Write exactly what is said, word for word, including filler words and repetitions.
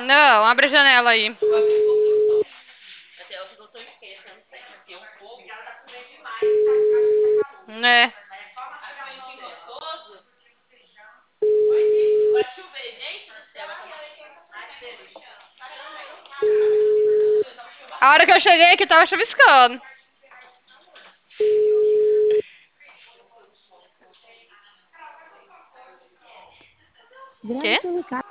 Não, abre a janela aí. Né? A hora que eu cheguei aqui tava chuviscando. Grave Quê? seu recado.